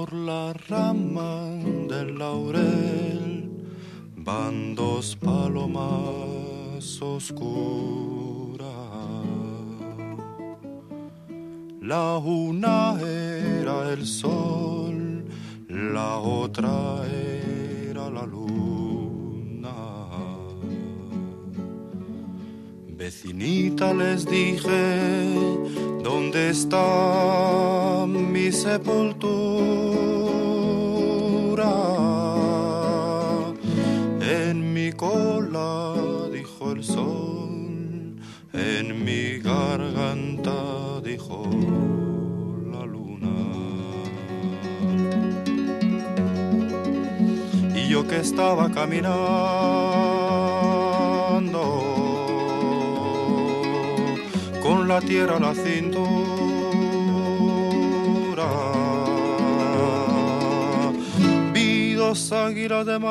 Por la rama del laurel van dos palomas oscuras. La una era el sol, la otra era la luna. Vecinita, les dije, ¿dónde está mi sepultura? En mi cola, dijo el sol, en mi garganta, dijo la luna. Y yo que estaba caminando con la tierra a la cintura, vi dos águilas de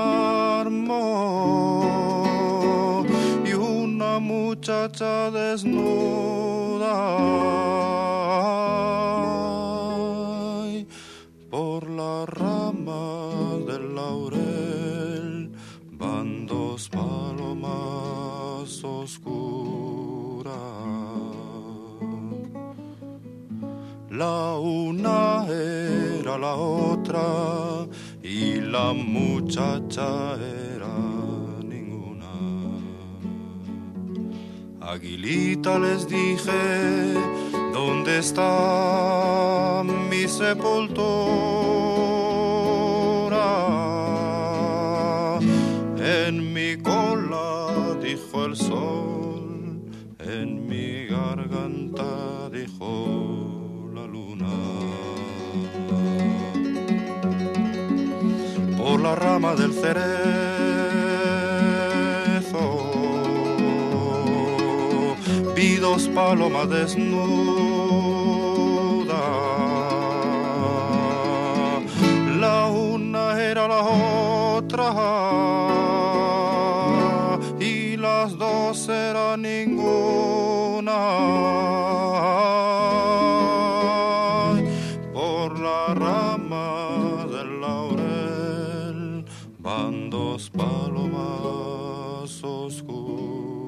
mármol y una muchacha desnuda. Ay, por la rama del laurel van dos palomas oscuras. La una era la otra y la muchacha era ninguna. Aguilita, les dije, ¿dónde está mi sepultura? En mi cola, dijo el sol, en mi garganta, dijo la luna. Por la rama del cerezo vi dos palomas desnudas. La una era la otra y las dos eran ninguna. Por la rama del laurel van dos palomas oscuras.